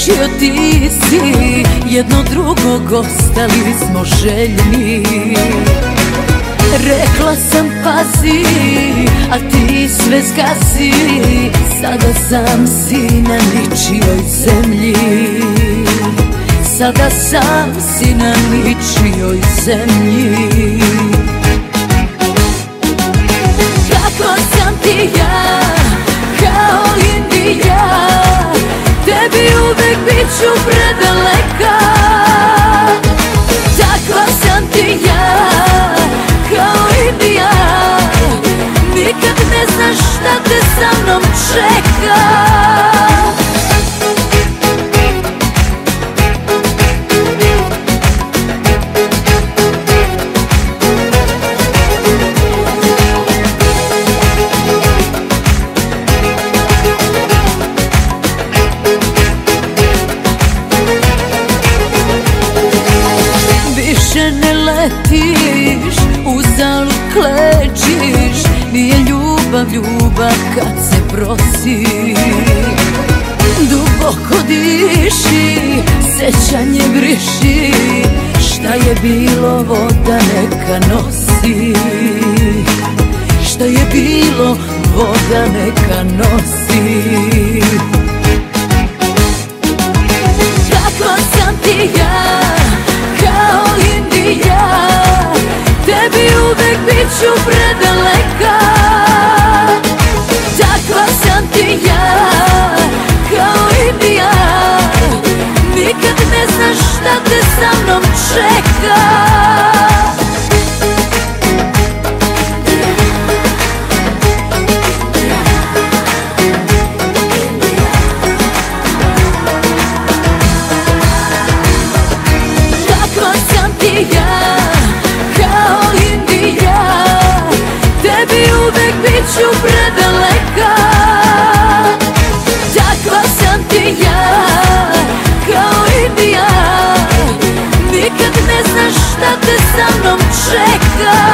riješio ti si jedno drugog, ostali smo željni. Rekla sam pazi, a ti sve zgasi, sada sam si na ničijoj zemlji. Sada sam si na ničijoj zemlji. Kako sam ti ja, kao Indija, tebi uvek bit ću predaleka. Takva sam ti ja, kao Indija, nikad ne znaš šta te sa mnom čeka. Više ne letiš, uzalud klečiš, nije ljubav ljubav kad se prosi. Duboko diši, sećanje briši, šta je bilo voda neka nosi. Šta je bilo voda neka nosi. Kako sam ti ja, kao Indija, tebi uvek bit ću predaleka. Takva sam ti ja, kao Indija, nikad ne znaš šta te sa mnom čeka. Ja, kao Indija, tebi uvek bit ću predaleka. Takva sam ti ja, kao Indija, nikad ne znaš šta te sa mnom čeka.